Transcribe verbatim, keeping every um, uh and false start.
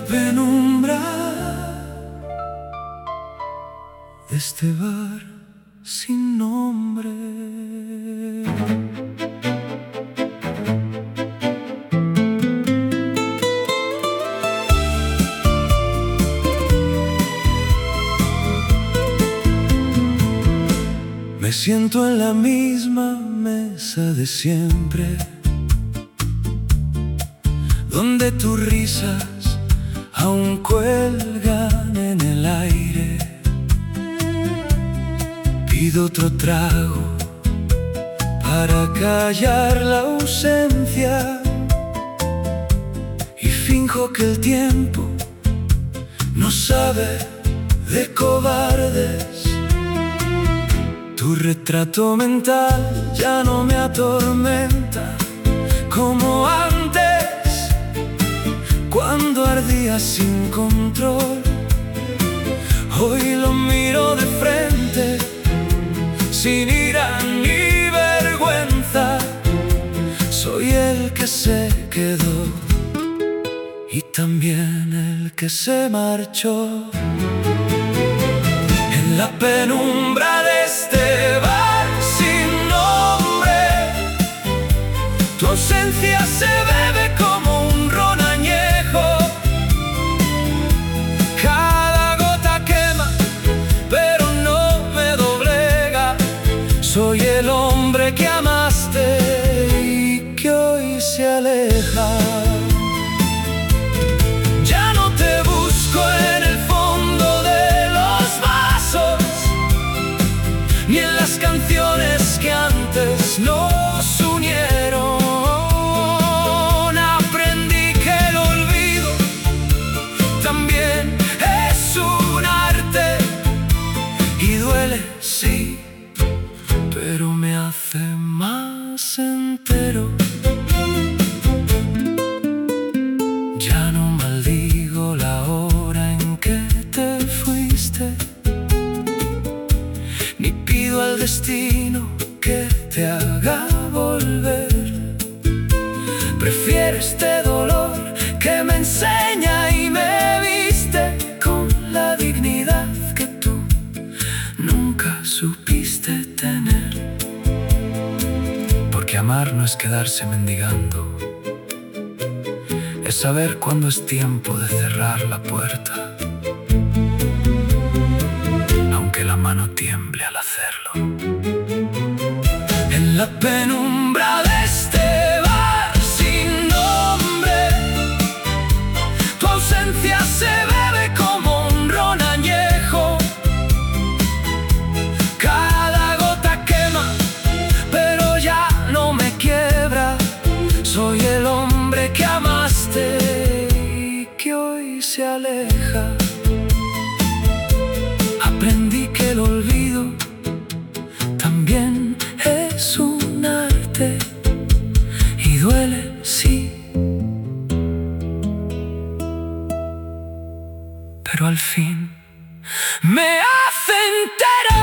penumbra de este bar sin nombre. Me siento en la misma mesa de siempre, donde tus risas aún cuelgan en el aire. Pido otro trago para callar la ausencia y finjo que el tiempo no sabe de cobardes. Tu retrato mental ya no me atormenta como antes, cuando ardía sin control. Hoy lo miro de frente, sin ira ni vergüenza. Soy el que se quedó y también el que se marchó. En la penumbra de este bar sin nombre, tu ausencia se bebe como un ron añejo. Cada gota quema, pero no me doblega. Soy el hombre que amaste y que hoy se aleja. Ya no te busco en el fondo de los vasos, ni en las canciones que antes nos unieron. Aprendí que el olvido también es un arte y duele, sí, pero me hace más entero. Ya no maldigo la hora en que te fuiste, ni pido al destino que te haga volver. Prefiero este dolor que me enseña y me viste con la dignidad que tú nunca supiste tener. Porque amar no es quedarse mendigando, es saber cuándo es tiempo de cerrar la puerta, aunque la mano tiemble al hacerlo. En la penumbra de este bar sin nombre, tu ausencia se bebe como un ron añejo. Cada gota quema, pero ya no me quiebra. Soy el hombre que amaste y que hoy se aleja. Aprendí que el olvido también es un arte y duele, sí, pero al fin me hace entero.